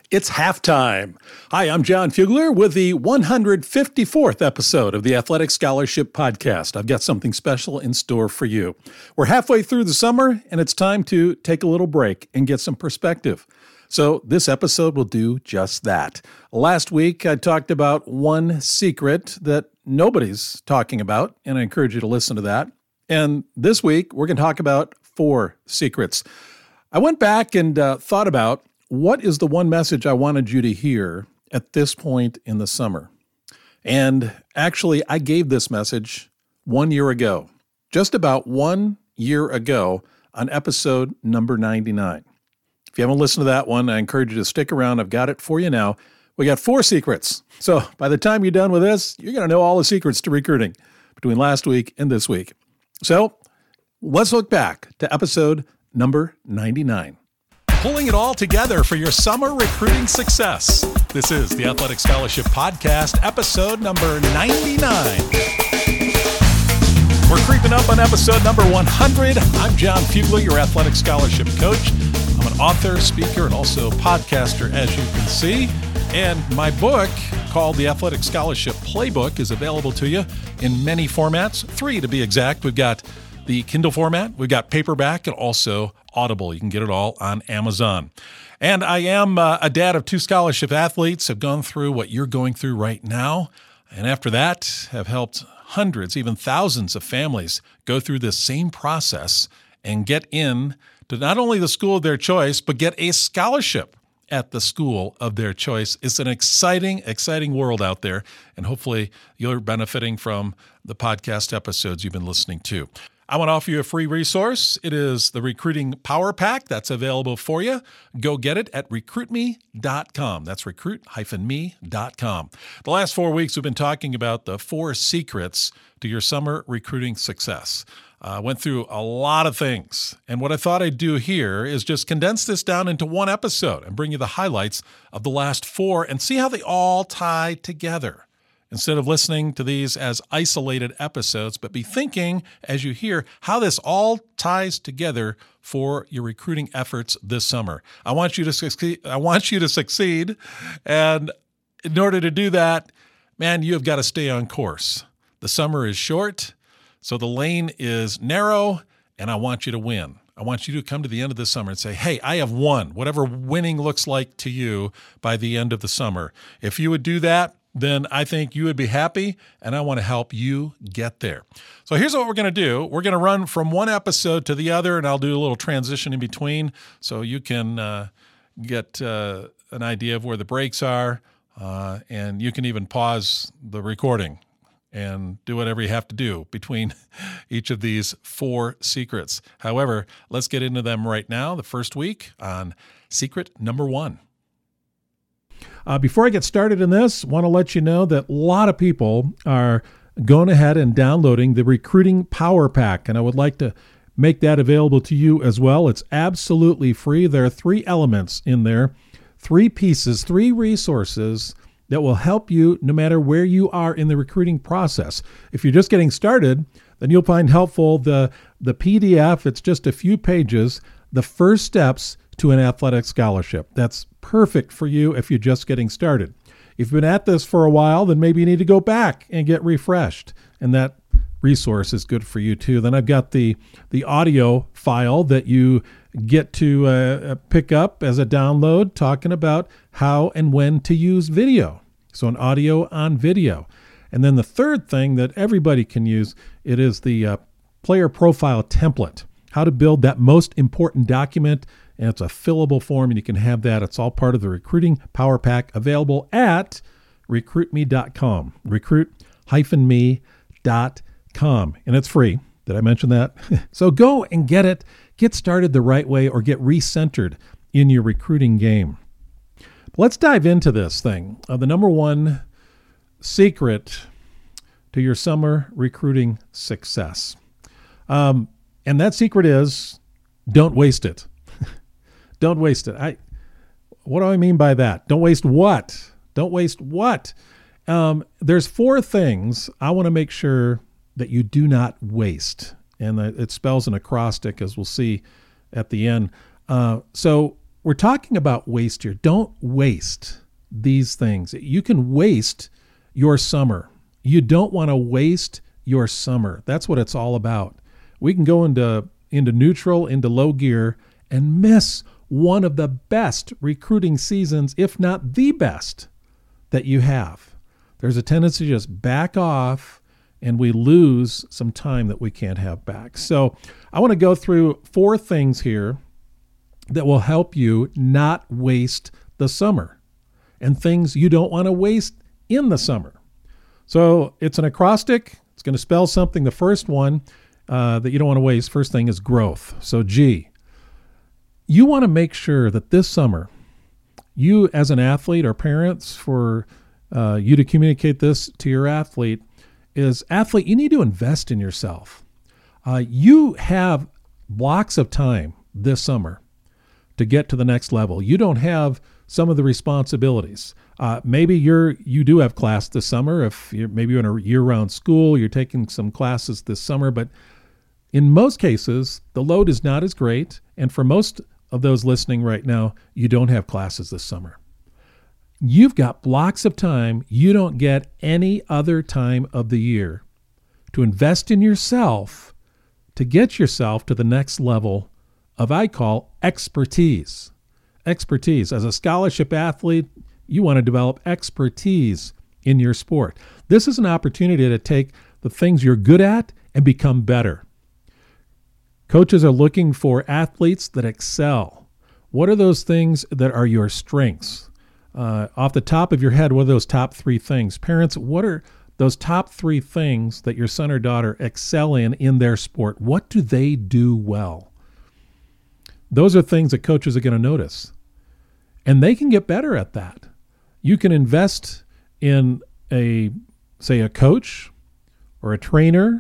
It's halftime. Hi, I'm John Fugler with the 154th episode of the Athletic Scholarship Podcast. I've got something special in store for you. We're halfway through the summer, and it's time to take a little break and get some perspective. So this episode will do just that. Last week, I talked about one secret that nobody's talking about, and I encourage you to listen to that. And this week, we're going to talk about 4 secrets. I went back and thought about what is the one message I wanted you to hear at this point in the summer. And actually, I gave this message 1 year ago, just about 1 year ago on episode number 99. If you haven't listened to that one, I encourage you to stick around. I've got it for you now. We got 4 secrets. So by the time you're done with this, you're going to know all the secrets to recruiting between last week and this week. So let's look back to episode number 99. Pulling it all together for your summer recruiting success. This is the Athletic Scholarship Podcast, episode number 99. We're creeping up on episode number 100. I'm John Fugler, your athletic scholarship coach. I'm an author, speaker, and also podcaster, as you can see. And my book, called The Athletic Scholarship Playbook, is available to you in many formats, 3 to be exact. We've got the Kindle format, we've got paperback, and also Audible. You can get it all on Amazon. And I am a dad of 2 scholarship athletes, have gone through what you're going through right now. And after that, have helped hundreds, even thousands of families go through this same process and get in to not only the school of their choice, but get a scholarship at the school of their choice. It's an exciting, exciting world out there. And hopefully you're benefiting from the podcast episodes you've been listening to. I want to offer you a free resource. It is the Recruiting Power Pack that's available for you. Go get it at recruitme.com. That's recruit-me.com. The last 4 weeks, we've been talking about the 4 secrets to your summer recruiting success. Went through a lot of things. And what I thought I'd do here is just condense this down into one episode and bring you the highlights of the last 4 and see how they all tie together. Instead of listening to these as isolated episodes, but be thinking as you hear how this all ties together for your recruiting efforts this summer. I want you to succeed. And in order to do that, man, you have got to stay on course. The summer is short, so the lane is narrow, and I want you to win. I want you to come to the end of the summer and say, hey, I have won, whatever winning looks like to you by the end of the summer. If you would do that, then I think you would be happy, and I want to help you get there. So here's what we're going to do. We're going to run from one episode to the other, and I'll do a little transition in between so you can get an idea of where the breaks are, and you can even pause the recording and do whatever you have to do between each of these 4 secrets. However, let's get into them right now, the first week on secret number 1. Before I get started in this, I want to let you know that a lot of people are going ahead and downloading the Recruiting Power Pack, and I would like to make that available to you as well. It's absolutely free. There are 3 elements in there, 3 pieces, 3 resources that will help you no matter where you are in the recruiting process. If you're just getting started, then you'll find helpful the PDF. It's just a few pages, the first steps to an athletic scholarship. That's perfect for you if you're just getting started. If you've been at this for a while, then maybe you need to go back and get refreshed. And that resource is good for you too. Then I've got the audio file that you get to pick up as a download talking about how and when to use video. So an audio on video. And then the third thing that everybody can use, it is the player profile template, how to build that most important document. And it's a fillable form, and you can have that. It's all part of the Recruiting Power Pack, available at recruitme.com, recruit-me.com. And it's free. Did I mention that? So go and get it. Get started the right way or get recentered in your recruiting game. Let's dive into this thing. The number 1 secret to your summer recruiting success. And that secret is don't waste it. Don't waste it. What do I mean by that? Don't waste what? Don't waste what? There's 4 things I want to make sure that you do not waste. And it spells an acrostic, as we'll see at the end. So we're talking about waste here. Don't waste these things. You can waste your summer. You don't want to waste your summer. That's what it's all about. We can go into neutral, into low gear, and miss one of the best recruiting seasons, if not the best, that you have. There's a tendency to just back off, and we lose some time that we can't have back. So I want to go through 4 things here that will help you not waste the summer, and things you don't want to waste in the summer. So it's an acrostic. It's going to spell something. The first one that you don't want to waste, first thing is growth. So G. You want to make sure that this summer, you as an athlete or parents, for you to communicate this to your athlete, is athlete, you need to invest in yourself. You have blocks of time this summer to get to the next level. You don't have some of the responsibilities. Maybe you do have class this summer. If maybe you're in a year-round school, you're taking some classes this summer, but in most cases, the load is not as great. And for most of those listening right now, you don't have classes this summer. You've got blocks of time you don't get any other time of the year to invest in yourself, to get yourself to the next level of, I call, expertise. Expertise. As a scholarship athlete, you want to develop expertise in your sport. This is an opportunity to take the things you're good at and become better. Coaches are looking for athletes that excel. What are those things that are your strengths? Off the top of your head, what are those top 3 things? Parents, what are those top 3 things that your son or daughter excel in their sport? What do they do well? Those are things that coaches are going to notice. And they can get better at that. You can invest in a coach or a trainer,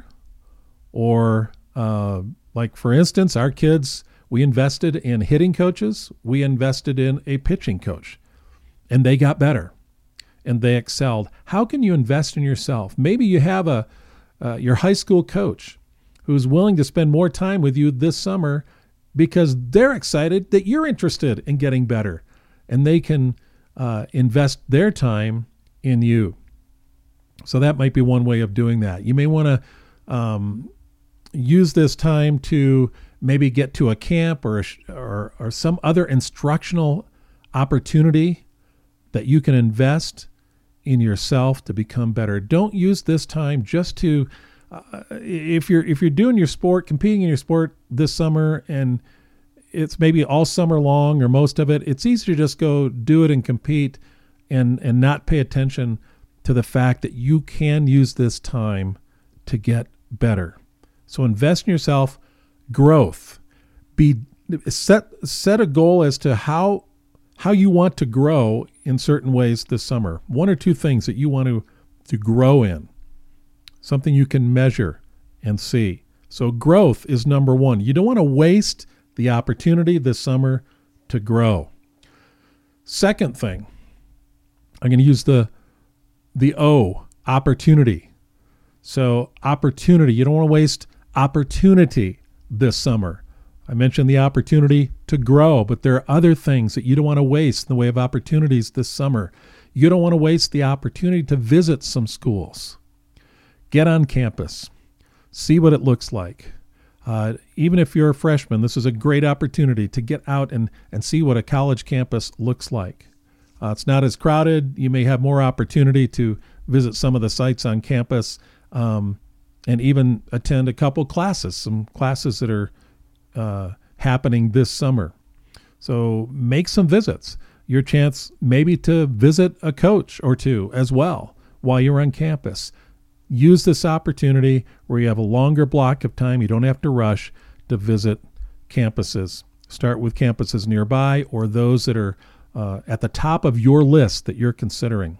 or like for instance, our kids, we invested in hitting coaches. We invested in a pitching coach, and they got better and they excelled. How can you invest in yourself? Maybe you have your high school coach who's willing to spend more time with you this summer because they're excited that you're interested in getting better, and they can invest their time in you. So that might be one way of doing that. You may want to use this time to maybe get to a camp or some other instructional opportunity that you can invest in yourself to become better. Don't use this time just to if you're doing your sport, competing in your sport this summer, and it's maybe all summer long or most of it, it's easy to just go do it and compete and not pay attention to the fact that you can use this time to get better. So invest in yourself. Growth. Set a goal as to how you want to grow in certain ways this summer. 1 or 2 things that you want to grow in. Something you can measure and see. So growth is number 1. You don't want to waste the opportunity this summer to grow. Second thing, I'm going to use the O, opportunity. So opportunity, you don't want to waste opportunity this summer. I mentioned the opportunity to grow, but there are other things that you don't want to waste in the way of opportunities this summer. You don't want to waste the opportunity to visit some schools. Get on campus. See what it looks like. Even if you're a freshman, this is a great opportunity to get out and see what a college campus looks like. It's not as crowded. You may have more opportunity to visit some of the sites on campus, and even attend a couple classes, some classes that are happening this summer. So make some visits. Your chance maybe to visit a coach or 2 as well while you're on campus. Use this opportunity where you have a longer block of time. You don't have to rush to visit campuses. Start with campuses nearby or those that are at the top of your list that you're considering.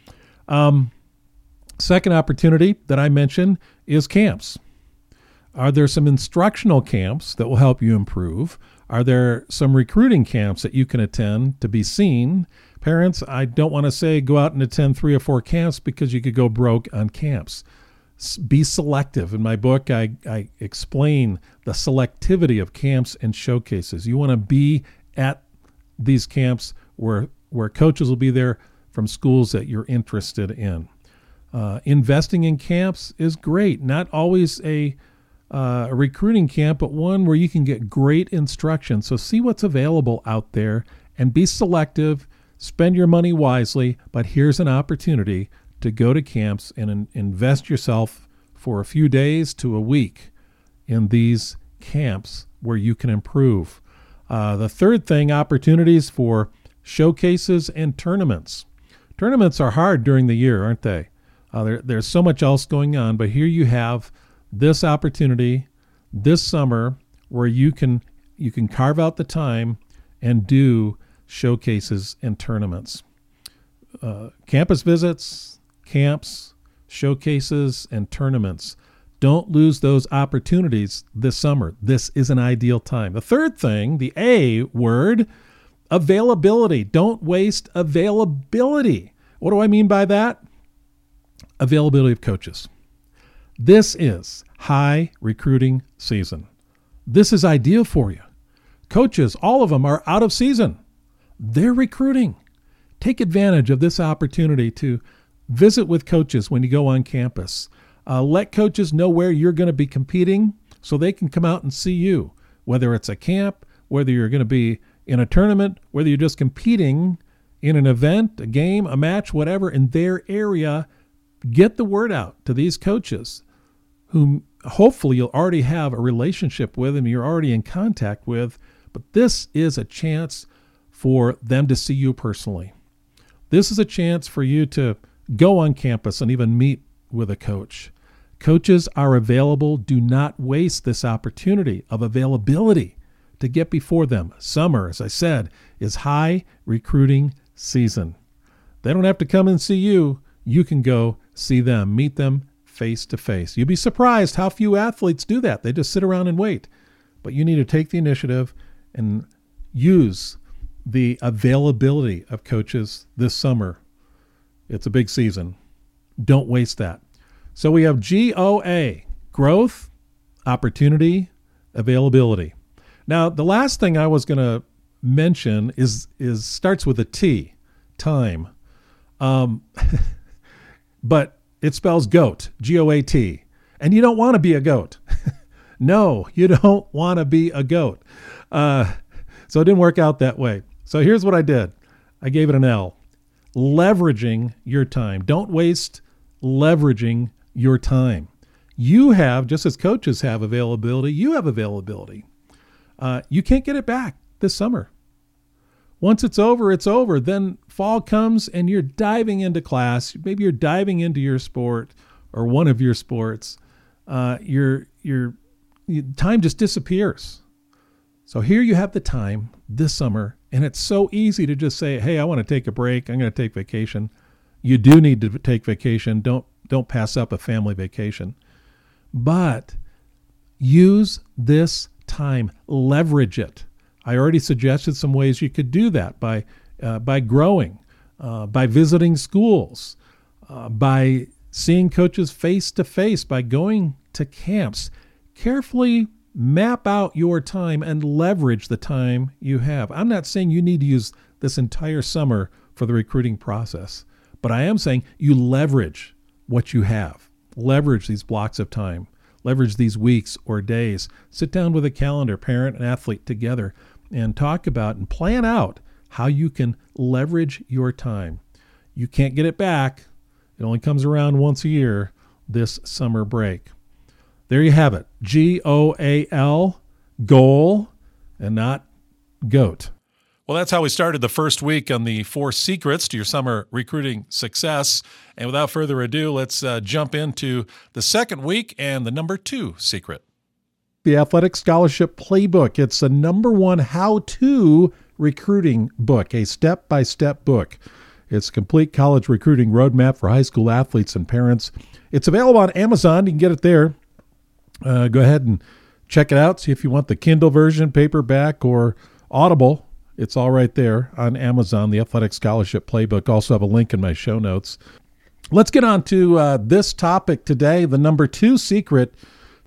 Second opportunity that I mentioned is camps. Are there some instructional camps that will help you improve? Are there some recruiting camps that you can attend to be seen? Parents, I don't want to say go out and attend 3 or 4 camps because you could go broke on camps. Be selective. In my book, I explain the selectivity of camps and showcases. You want to be at these camps where coaches will be there from schools that you're interested in. Investing in camps is great. Not always a recruiting camp, but one where you can get great instruction. So see what's available out there and be selective. Spend your money wisely, but here's an opportunity to go to camps and invest yourself for a few days to a week in these camps where you can improve. The third thing, opportunities for showcases and tournaments. Tournaments are hard during the year, aren't they? There's so much else going on, but here you have this opportunity this summer where you can carve out the time and do showcases and tournaments. Campus visits, camps, showcases, and tournaments. Don't lose those opportunities this summer. This is an ideal time. The third thing, the A word, availability. Don't waste availability. What do I mean by that? Availability of coaches. This is high recruiting season. This is ideal for you. Coaches, all of them are out of season. They're recruiting. Take advantage of this opportunity to visit with coaches when you go on campus. Let coaches know where you're going to be competing so they can come out and see you, whether it's a camp, whether you're going to be in a tournament, whether you're just competing in an event, a game, a match, whatever, in their area. Get the word out to these coaches whom hopefully you'll already have a relationship with and you're already in contact with, but this is a chance for them to see you personally. This is a chance for you to go on campus and even meet with a coach. Coaches are available. Do not waste this opportunity of availability to get before them. Summer, as I said, is high recruiting season. They don't have to come and see you. You can go see them, meet them face to face. You'd be surprised how few athletes do that. They just sit around and wait. But you need to take the initiative and use the availability of coaches this summer. It's a big season. Don't waste that. So we have GOA, growth, opportunity, availability. Now, the last thing I was going to mention is starts with a T, time. But it spells goat, G-O-A-T. And you don't want to be a goat. No, you don't want to be a goat. So it didn't work out that way. So here's what I did. I gave it an L. Leveraging your time. Don't waste leveraging your time. You have, just as coaches have availability, you have availability. You can't get it back this summer. Once it's over, it's over. Then fall comes and you're diving into class. Maybe you're diving into your sport or one of your sports. Your time just disappears. So here you have the time this summer, and it's so easy to just say, hey, I want to take a break. I'm going to take vacation. You do need to take vacation. Don't pass up a family vacation. But use this time. Leverage it. I already suggested some ways you could do that by growing, by visiting schools, by seeing coaches face to face, by going to camps. Carefully map out your time and leverage the time you have. I'm not saying you need to use this entire summer for the recruiting process, but I am saying you leverage what you have. Leverage these blocks of time. Leverage these weeks or days. Sit down with a calendar, parent and athlete together, and talk about and plan out how you can leverage your time. You can't get it back. It only comes around once a year, this summer break. There you have it. GOAL, goal, and not goat. Well, that's how we started the first week on the 4 secrets to your summer recruiting success. And without further ado, let's jump into the second week and the number 2 secret. The Athletic Scholarship Playbook. It's the number 1 how-to recruiting book, a step-by-step book. It's a complete college recruiting roadmap for high school athletes and parents. It's available on Amazon. You can get it there. Go ahead and check it out. See if you want the Kindle version, paperback, or Audible. It's all right there on Amazon, the Athletic Scholarship Playbook. Also have a link in my show notes. Let's get on to this topic today. The number 2 secret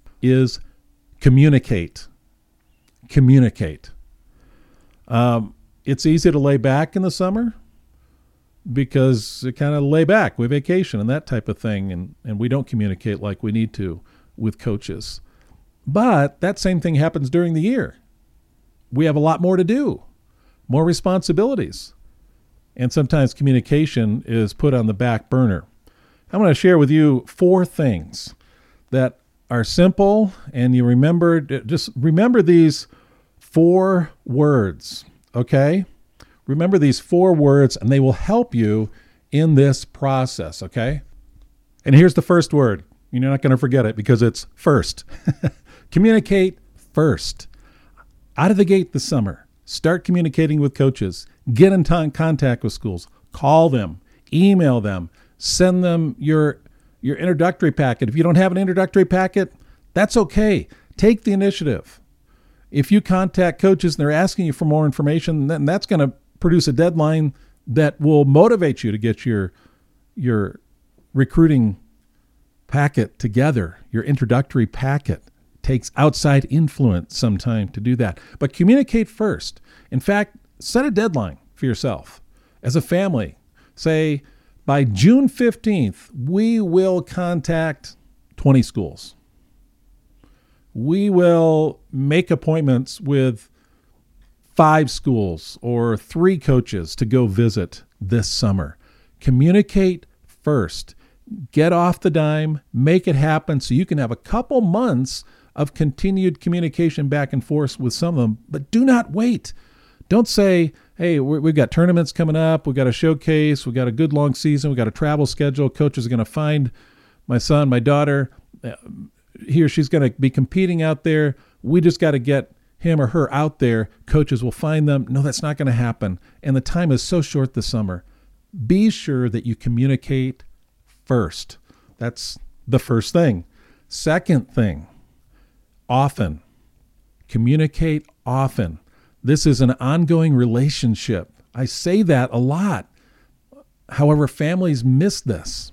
is communicate. Communicate. It's easy to lay back in the summer because it kind of lay back. We vacation and that type of thing, and we don't communicate like we need to with coaches. But that same thing happens during the year. We have a lot more to do, more responsibilities, and sometimes communication is put on the back burner. I'm going to share with you 4 things that are simple, and you just remember these 4 words, okay? Remember these 4 words, and they will help you in this process, okay? And here's the first word. You're not going to forget it because it's first. Communicate first. Out of the gate this summer, start communicating with coaches. Get in contact with schools. Call them. Email them. Send them your introductory packet. If you don't have an introductory packet, that's okay. Take the initiative. If you contact coaches and they're asking you for more information, then that's going to produce a deadline that will motivate you to get your recruiting packet together, your introductory packet. Takes outside influence some time to do that. But communicate first. In fact, set a deadline for yourself. As a family, say by June 15th, we will contact 20 schools. We will make appointments with 5 schools or 3 coaches to go visit this summer. Communicate first. Get off the dime, make it happen so you can have a couple months of continued communication back and forth with some of them, but do not wait. Don't say, hey, we've got tournaments coming up, we've got a showcase, we've got a good long season, we've got a travel schedule, coaches are going to find my son, my daughter, he or she's going to be competing out there, we just got to get him or her out there, coaches will find them. No, that's not going to happen, and the time is so short this summer. Be sure that you communicate first. That's the first thing. Second thing, often. Communicate often. This is an ongoing relationship. I say that a lot. However, families miss this.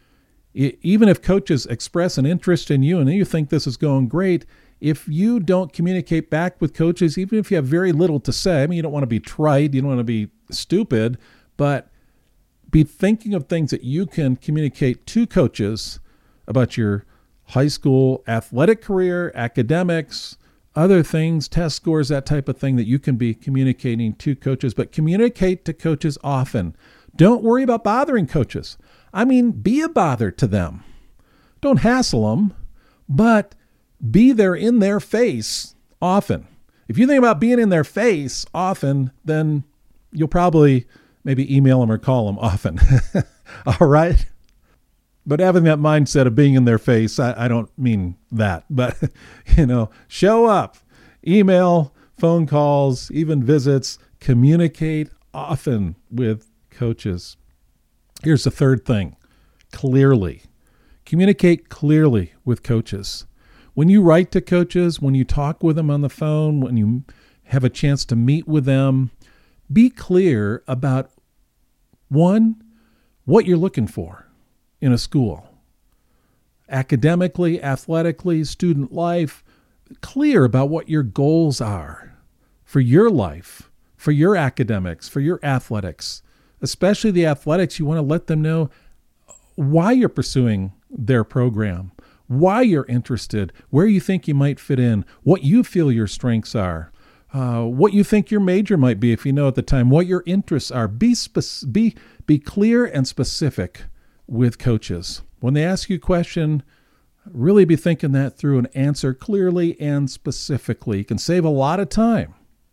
Even if coaches express an interest in you and you think this is going great, if you don't communicate back with coaches, even if you have very little to say, I mean, you don't want to be trite, you don't want to be stupid, but be thinking of things that you can communicate to coaches about your high school athletic career, academics, other things, test scores, that type of thing that you can be communicating to coaches. But communicate to coaches often. Don't worry about bothering coaches. I mean, be a bother to them. Don't hassle them, but be there in their face often. If you think about being in their face often, then you'll probably maybe email them or call them often. All right? But having that mindset of being in their face, I don't mean that. But, show up, email, phone calls, even visits, communicate often with coaches. Here's the third thing, clearly. Communicate clearly with coaches. When you write to coaches, when you talk with them on the phone, when you have a chance to meet with them, be clear about, 1, what you're looking for in a school. Academically, athletically, student life, clear about what your goals are for your life, for your academics, for your athletics. Especially the athletics, you want to let them know why you're pursuing their program, why you're interested, where you think you might fit in, what you feel your strengths are, what you think your major might be if you know at the time, what your interests are. Be clear and specific with coaches. When they ask you a question, really be thinking that through and answer clearly and specifically. You can save a lot of time.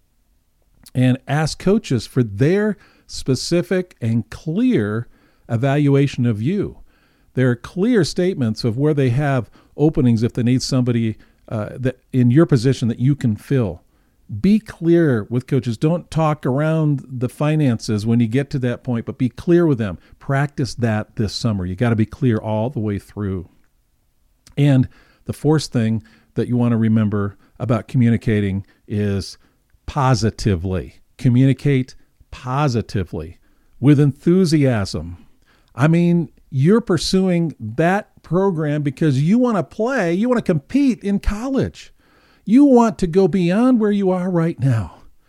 And ask coaches for their specific and clear evaluation of you. There are clear statements of where they have openings if they need somebody that in your position that you can fill. Be clear with coaches. Don't talk around the finances when you get to that point, but be clear with them. Practice that this summer. You got to be clear all the way through. And the fourth thing that you want to remember about communicating is positively. Communicate positively with enthusiasm. I mean, you're pursuing that program because you want to play, you want to compete in college. You want to go beyond where you are right now.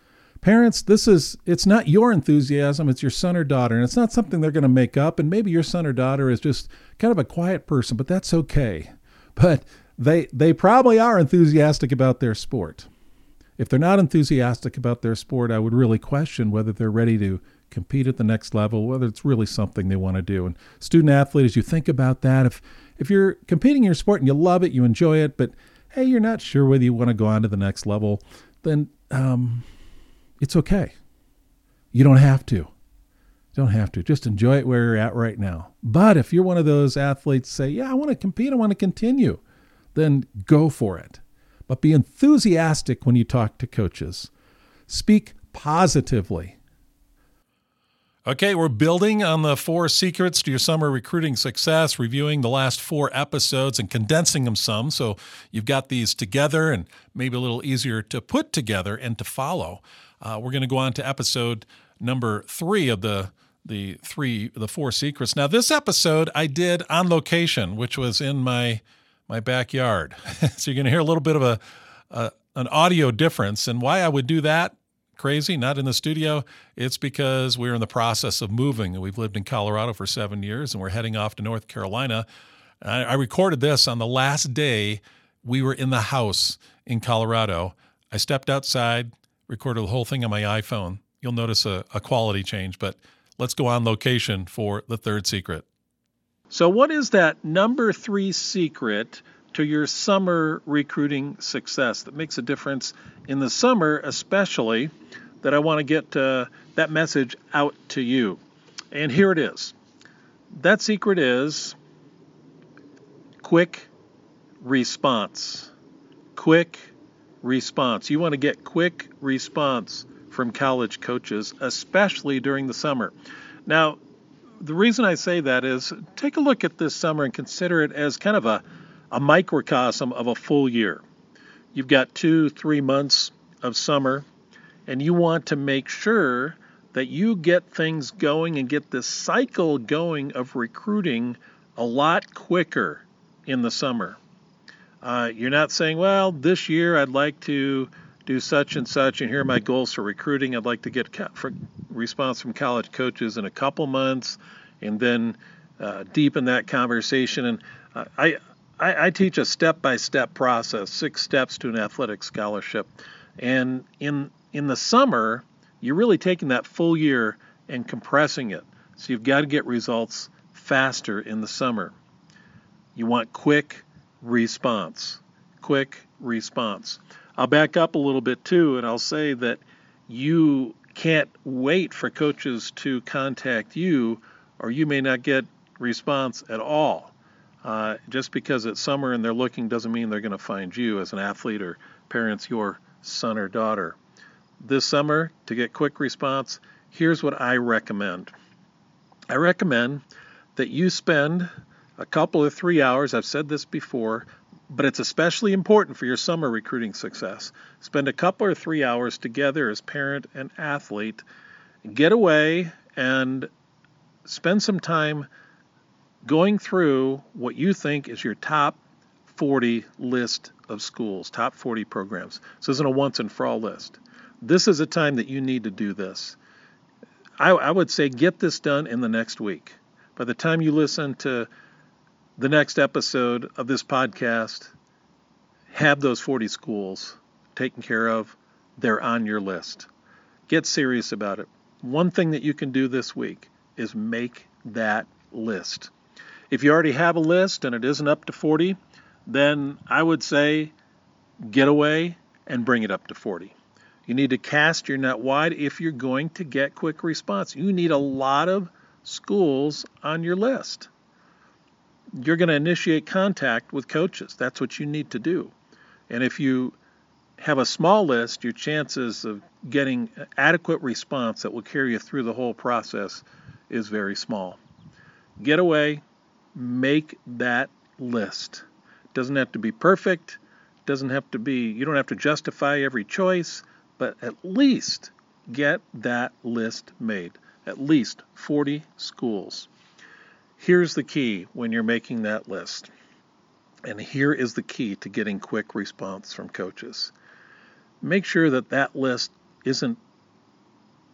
Parents, it's not your enthusiasm, it's your son or daughter, and it's not something they're going to make up. And maybe your son or daughter is just kind of a quiet person, but that's okay. But they probably are enthusiastic about their sport. If they're not enthusiastic about their sport, I would really question whether they're ready to compete at the next level, whether it's really something they want to do. And student athlete, as you think about that, if you're competing in your sport and you love it, you enjoy it, but hey, you're not sure whether you want to go on to the next level, then it's okay. You don't have to. Just enjoy it where you're at right now. But if you're one of those athletes, say, yeah, I want to compete, I want to continue, then go for it. But be enthusiastic when you talk to coaches. Speak positively. Okay, we're building on the 4 secrets to your summer recruiting success, reviewing the last 4 episodes and condensing them some. So you've got these together and maybe a little easier to put together and to follow. We're going to go on to episode number 3 of the 4 secrets. Now, this episode I did on location, which was in my backyard. So you're going to hear a little bit of an audio difference. And why I would do that, crazy, not in the studio, it's because we're in the process of moving. We've lived in Colorado for 7 years, and we're heading off to North Carolina. I recorded this on the last day we were in the house in Colorado. I stepped outside, recorded the whole thing on my iPhone. You'll notice a quality change, but let's go on location for the 3rd secret. So what is that number 3 secret to your summer recruiting success that makes a difference in the summer, especially, that I want to get that message out to you? And here it is. That secret is quick response. Quick response. You want to get quick response from college coaches, especially during the summer. Now, the reason I say that is take a look at this summer and consider it as kind of a microcosm of a full year. You've got 2-3 months of summer, and you want to make sure that you get things going and get this cycle going of recruiting a lot quicker in the summer. You're not saying, well, this year I'd like to do such and such, and here are my goals for recruiting. I'd like to get response from college coaches in a couple months, and then deepen that conversation. And I teach a step-by-step process, 6 steps to an athletic scholarship. And in the summer, you're really taking that full year and compressing it. So you've got to get results faster in the summer. You want quick response. Quick response. I'll back up a little bit too, and I'll say that you can't wait for coaches to contact you, or you may not get response at all. Just because it's summer and they're looking doesn't mean they're going to find you as an athlete or parents your son or daughter. This summer, to get quick response, here's what I recommend. I recommend that you spend a couple or 3 hours, I've said this before, but it's especially important for your summer recruiting success. Spend a couple or 3 hours together as parent and athlete. Get away and spend some time going through what you think is your top 40 list of schools, top 40 programs. This isn't a once and for all list. This is a time that you need to do this. I would say get this done in the next week. By the time you listen to the next episode of this podcast, have those 40 schools taken care of. They're on your list. Get serious about it. One thing that you can do this week is make that list. If you already have a list and it isn't up to 40, then I would say get away and bring it up to 40. You need to cast your net wide if you're going to get quick response. You need a lot of schools on your list. You're going to initiate contact with coaches. That's what you need to do. And if you have a small list, your chances of getting adequate response that will carry you through the whole process is very small. Get away, make that list. It doesn't have to be perfect. You don't have to justify every choice, but at least get that list made. At least 40 schools. Here's the key when you're making that list. And here is the key to getting quick response from coaches. Make sure that list isn't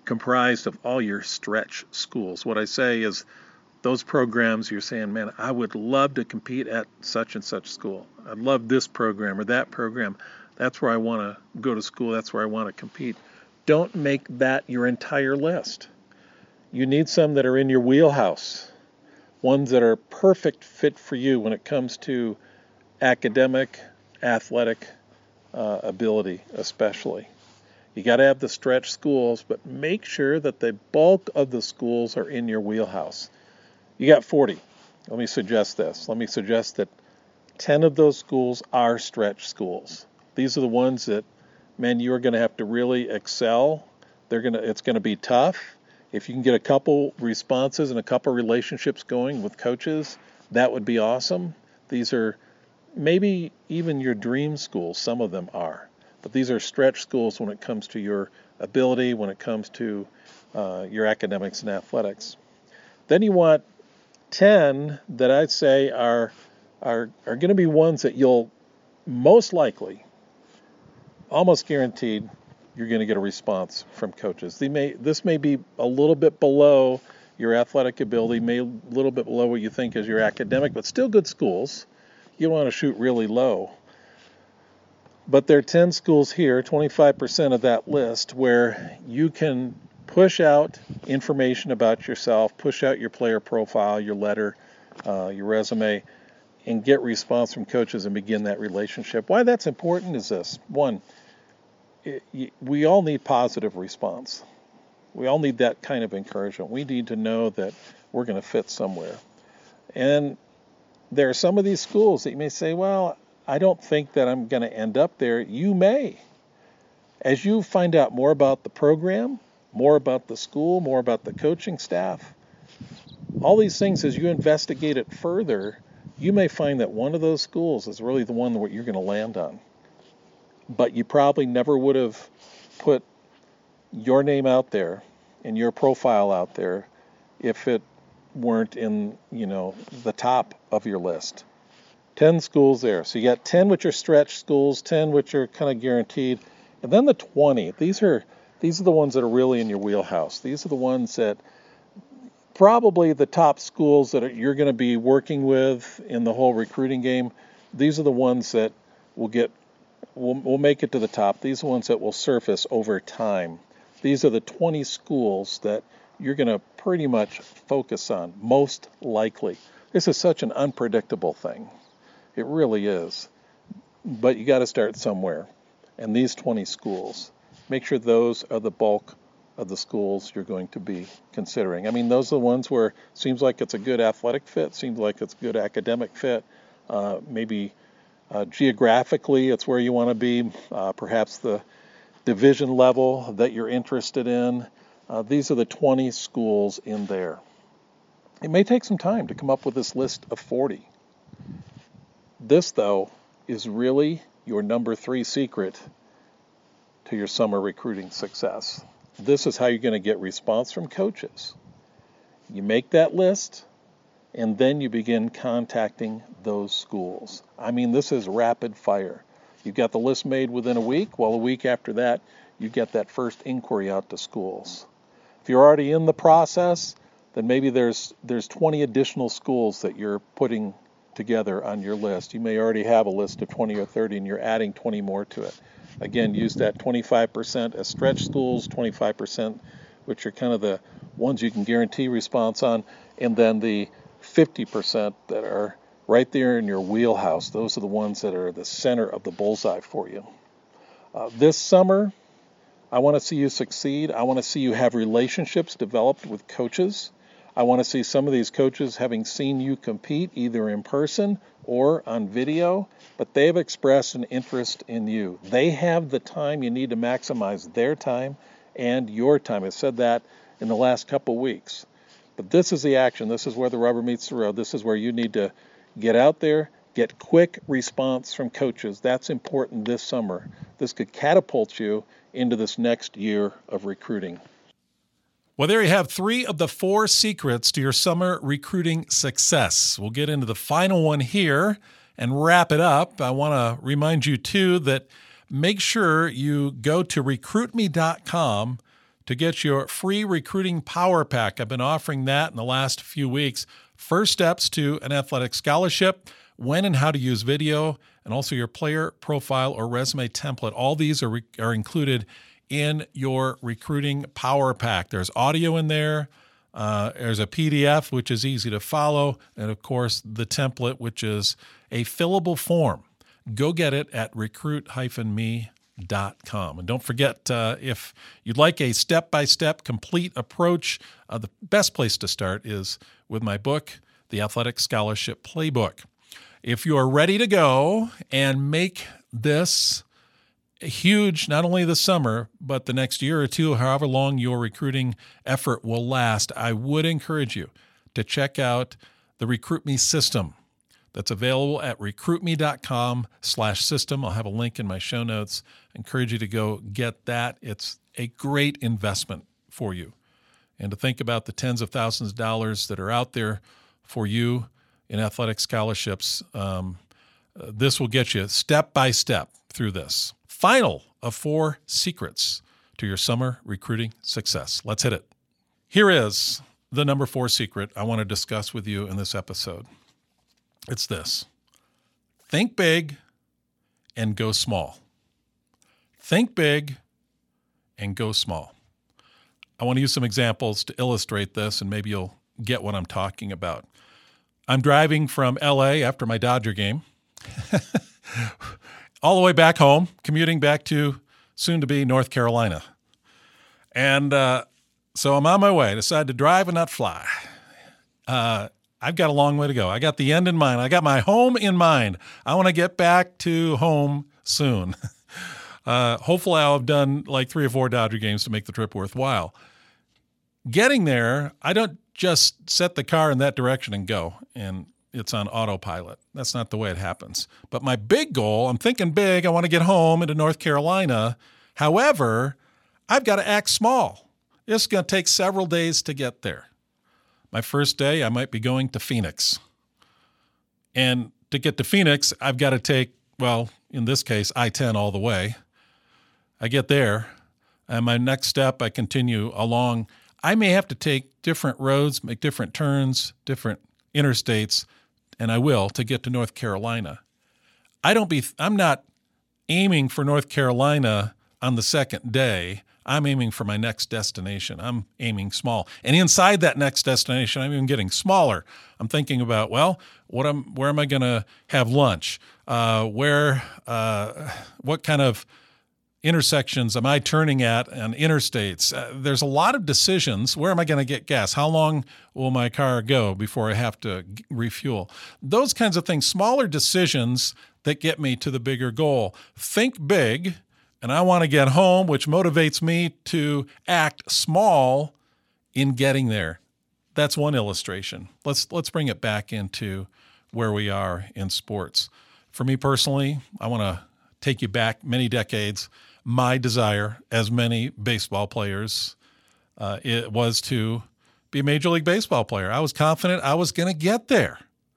comprised of all your stretch schools. What I say is those programs you're saying, man, I would love to compete at such and such school. I'd love this program or that program. That's where I want to go to school. That's where I want to compete. Don't make that your entire list. You need some that are in your wheelhouse, ones that are perfect fit for you when it comes to academic, athletic ability especially. You got to have the stretch schools, but make sure that the bulk of the schools are in your wheelhouse. You got 40. Let me suggest this. Let me suggest that 10 of those schools are stretch schools. These are the ones that, man, you're going to have to really excel. It's going to be tough. If you can get a couple responses and a couple relationships going with coaches, that would be awesome. These are maybe even your dream schools. Some of them are. But these are stretch schools when it comes to your ability, when it comes to your academics and athletics. Then you want 10 that I'd say are going to be ones that you'll most likely, almost guaranteed, you're going to get a response from coaches. This may be a little bit below your athletic ability, may a little bit below what you think is your academic, but still good schools. You don't want to shoot really low. But there are 10 schools here, 25% of that list, where you can push out information about yourself, push out your player profile, your letter, your resume, and get response from coaches and begin that relationship. Why that's important is this. One, we all need positive response. We all need that kind of encouragement. We need to know that we're going to fit somewhere. And there are some of these schools that you may say, well, I don't think that I'm going to end up there. You may. As you find out more about the program, more about the school, more about the coaching staff, all these things, as you investigate it further, you may find that one of those schools is really the one that you're going to land on. But you probably never would have put your name out there and your profile out there if it weren't in, the top of your list. 10 schools there. So you got 10 which are stretch schools, 10 which are kind of guaranteed, and then the 20. These are the ones that are really in your wheelhouse. These are the ones that probably the top schools that you're going to be working with in the whole recruiting game. These are the ones that will make it to the top. These are the ones that will surface over time. These are the 20 schools that you're going to pretty much focus on, most likely. This is such an unpredictable thing. It really is. But you got to start somewhere. And these 20 schools, make sure those are the bulk of the schools you're going to be considering. I mean, those are the ones where it seems like it's a good athletic fit, seems like it's a good academic fit, maybe geographically it's where you want to be, perhaps the division level that you're interested in. These are the 20 schools in there. It may take some time to come up with this list of 40. This, though, is really your number 3 secret to your summer recruiting success. This is how you're going to get response from coaches. You make that list, and then you begin contacting those schools. I mean, this is rapid fire. You've got the list made within a week. Well, a week after that, you get that first inquiry out to schools. If you're already in the process, then maybe there's 20 additional schools that you're putting together on your list. You may already have a list of 20 or 30, and you're adding 20 more to it. Again, use that 25% as stretch schools, 25%, which are kind of the ones you can guarantee response on, and then the 50% that are right there in your wheelhouse. Those are the ones that are the center of the bullseye for you. This summer, I want to see you succeed. I want to see you have relationships developed with coaches. I want to see some of these coaches having seen you compete either in person or on video, but they've expressed an interest in you. They have the time you need to maximize their time and your time. I've said that in the last couple weeks. But this is the action. This is where the rubber meets the road. This is where you need to get out there, get quick response from coaches. That's important this summer. This could catapult you into this next year of recruiting. Well, there you have 3 of the 4 secrets to your summer recruiting success. We'll get into the final one here and wrap it up. I want to remind you, too, that make sure you go to recruitme.com to to get your free recruiting power pack. I've been offering that in the last few weeks. First steps to an athletic scholarship, when and how to use video, and also your player profile or resume template. All these are included in your recruiting power pack. There's audio in there. There's a PDF, which is easy to follow. And of course, the template, which is a fillable form. Go get it at recruit-me.com. And don't forget, if you'd like a step-by-step complete approach, the best place to start is with my book, The Athletic Scholarship Playbook. If you are ready to go and make this huge, not only this summer, but the next year or two, however long your recruiting effort will last, I would encourage you to check out the Recruit Me system that's available at recruitme.com/system. I'll have a link in my show notes. I encourage you to go get that. It's a great investment for you. And to think about the tens of thousands of dollars that are out there for you in athletic scholarships, this will get you step by step through this. Final of 4 secrets to your summer recruiting success. Let's hit it. Here is the number 4 secret I want to discuss with you in this episode. It's this: think big and go small. Think big and go small. I want to use some examples to illustrate this, and maybe you'll get what I'm talking about. I'm driving from LA after my Dodger game, all the way back home, commuting back to soon-to-be North Carolina. And so I'm on my way. I decided to drive and not fly. I've got a long way to go. I got the end in mind. I got my home in mind. I want to get back to home soon. Hopefully I'll have done like 3 or 4 Dodger games to make the trip worthwhile. Getting there, I don't just set the car in that direction and go, and it's on autopilot. That's not the way it happens. But my big goal, I'm thinking big. I want to get home into North Carolina. However, I've got to act small. It's going to take several days to get there. My first day, I might be going to Phoenix. And to get to Phoenix, I've got to take, well, in this case, I-10 all the way. I get there, and my next step, I continue along. I may have to take different roads, make different turns, different interstates, and I will, to get to North Carolina. I'm not aiming for North Carolina on the second day. I'm aiming for my next destination. I'm aiming small. And inside that next destination, I'm even getting smaller. I'm thinking about, well, where am I going to have lunch? What kind of intersections am I turning at on interstates? There's a lot of decisions. Where am I going to get gas? How long will my car go before I have to refuel? Those kinds of things, smaller decisions that get me to the bigger goal. Think big. And I want to get home, which motivates me to act small in getting there. That's one illustration. Let's bring it back into where we are in sports. For me personally, I want to take you back many decades. My desire, as many baseball players, it was to be a Major League Baseball player. I was confident I was going to get there.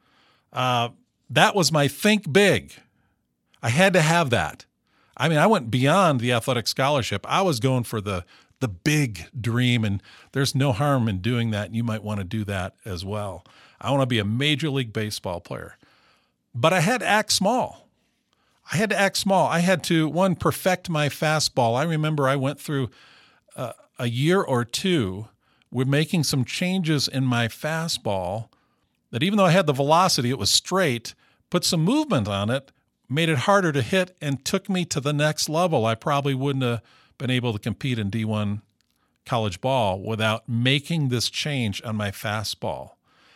That was my think big. I had to have that. I mean, I went beyond the athletic scholarship. I was going for the big dream, and there's no harm in doing that. You might want to do that as well. I want to be a Major League Baseball player. But I had to act small. I had to, one, perfect my fastball. I remember I went through a year or two with making some changes in my fastball that even though I had the velocity, it was straight, put some movement on it, made it harder to hit, and took me to the next level. I probably wouldn't have been able to compete in D1 college ball without making this change on my fastball.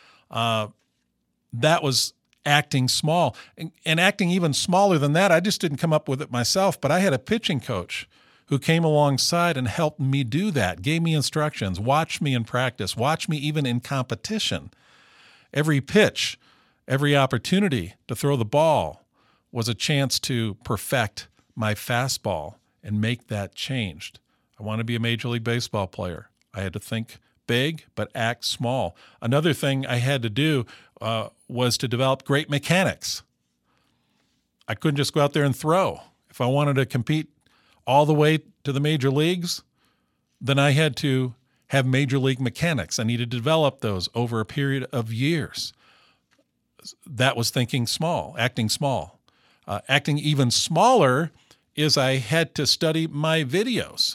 That was acting small. And acting even smaller than that, I just didn't come up with it myself, but I had a pitching coach who came alongside and helped me do that, gave me instructions, watched me in practice, watched me even in competition. Every pitch, every opportunity to throw the ball was a chance to perfect my fastball and make that changed. I want to be a Major League Baseball player. I had to think big, but act small. Another thing I had to do was to develop great mechanics. I couldn't just go out there and throw. If I wanted to compete all the way to the major leagues, then I had to have major league mechanics. I needed to develop those over a period of years. That was thinking small, acting small. Acting even smaller is I had to study my videos.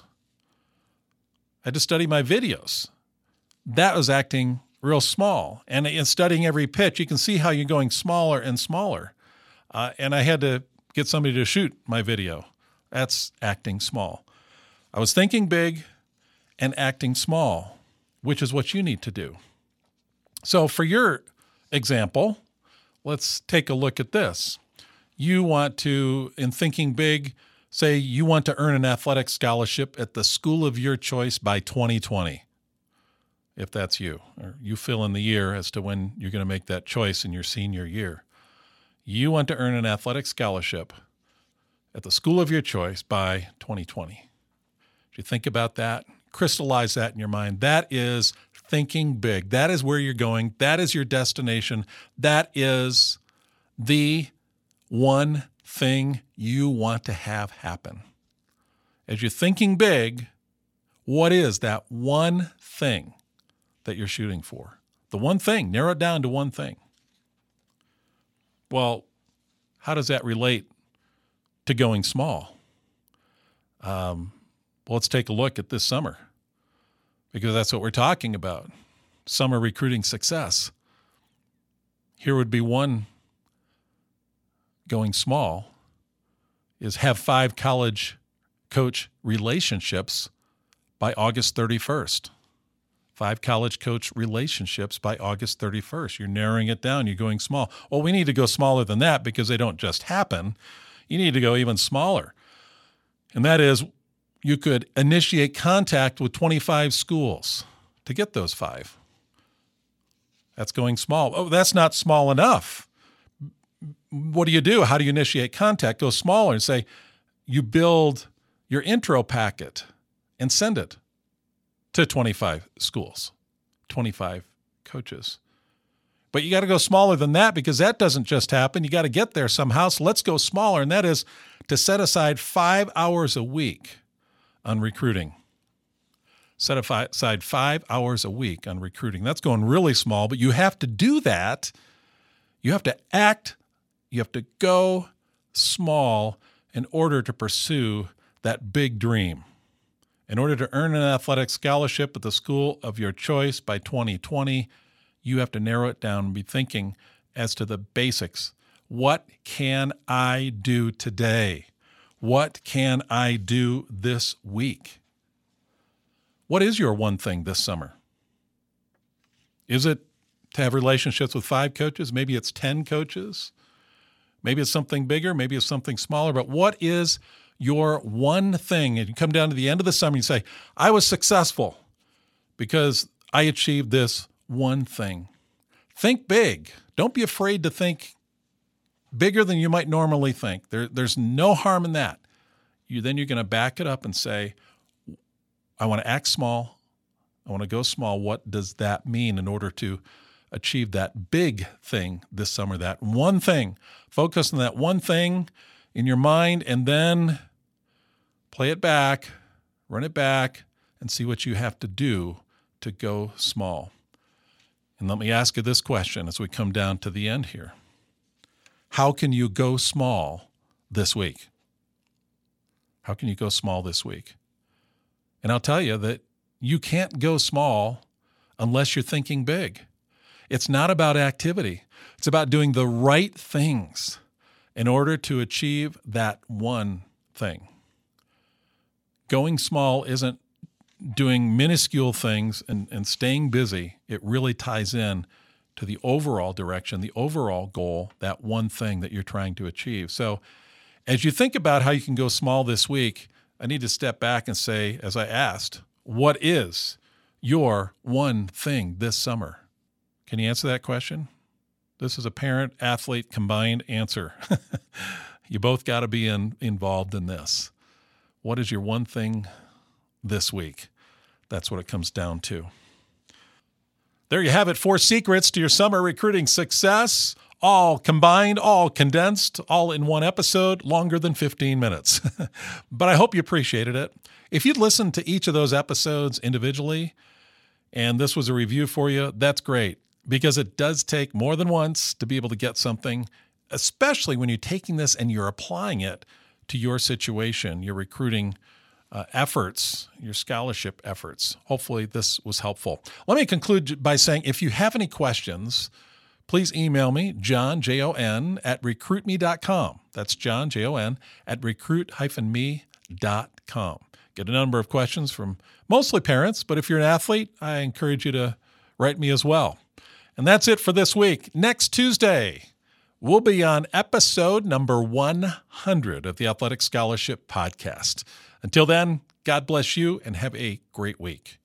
That was acting real small. And in studying every pitch, you can see how you're going smaller and smaller. And I had to get somebody to shoot my video. That's acting small. I was thinking big and acting small, which is what you need to do. So for your example, let's take a look at this. You want to, in thinking big, say you want to earn an athletic scholarship at the school of your choice by 2020, if that's you, or you fill in the year as to when you're going to make that choice in your senior year. You want to earn an athletic scholarship at the school of your choice by 2020. If you think about that, crystallize that in your mind. That is thinking big. That is where you're going. That is your destination. That is the one thing you want to have happen. As you're thinking big, what is that one thing that you're shooting for? The one thing, narrow it down to one thing. Well, how does that relate to going small? Let's take a look at this summer, because that's what we're talking about, summer recruiting success. Here would be one going small is have 5 college coach relationships by August 31st. 5 college coach relationships by August 31st. You're narrowing it down. You're going small. Well, we need to go smaller than that because they don't just happen. You need to go even smaller. And that is, you could initiate contact with 25 schools to get those 5. That's going small. Oh, that's not small enough. What do? How do you initiate contact? Go smaller and say, you build your intro packet and send it to 25 schools, 25 coaches. But you got to go smaller than that, because that doesn't just happen. You got to get there somehow. So let's go smaller, and that is to set aside 5 hours a week on recruiting. Set aside 5 hours a week on recruiting. That's going really small, but you have to do that. You have to act. You have to go small in order to pursue that big dream. In order to earn an athletic scholarship at the school of your choice by 2020, you have to narrow it down and be thinking as to the basics. What can I do today? What can I do this week? What is your one thing this summer? Is it to have relationships with 5 coaches? Maybe it's 10 coaches. Maybe it's something bigger. Maybe it's something smaller. But what is your one thing? And you come down to the end of the summer and you say, I was successful because I achieved this one thing. Think big. Don't be afraid to think bigger than you might normally think. There's no harm in that. Then you're going to back it up and say, I want to act small. I want to go small. What does that mean in order to achieve that big thing this summer, that one thing? Focus on that one thing in your mind, and then play it back, run it back, and see what you have to do to go small. And let me ask you this question as we come down to the end here. How can you go small this week? How can you go small this week? And I'll tell you that you can't go small unless you're thinking big. It's not about activity. It's about doing the right things in order to achieve that one thing. Going small isn't doing minuscule things and staying busy. It really ties in to the overall direction, the overall goal, that one thing that you're trying to achieve. So as you think about how you can go small this week, I need to step back and say, as I asked, what is your one thing this summer? Can you answer that question? This is a parent-athlete combined answer. You both got to be involved in this. What is your one thing this week? That's what it comes down to. There you have it, 4 secrets to your summer recruiting success, all combined, all condensed, all in one episode, longer than 15 minutes. But I hope you appreciated it. If you'd listened to each of those episodes individually, and this was a review for you, that's great, because it does take more than once to be able to get something, especially when you're taking this and you're applying it to your situation, your recruiting efforts, your scholarship efforts. Hopefully this was helpful. Let me conclude by saying, if you have any questions, please email me, John, Jon, at recruitme.com. That's John, Jon, at recruit-me.com. Get a number of questions from mostly parents, but if you're an athlete, I encourage you to write me as well. And that's it for this week. Next Tuesday, we'll be on episode number 100 of the Athletic Scholarship Podcast. Until then, God bless you and have a great week.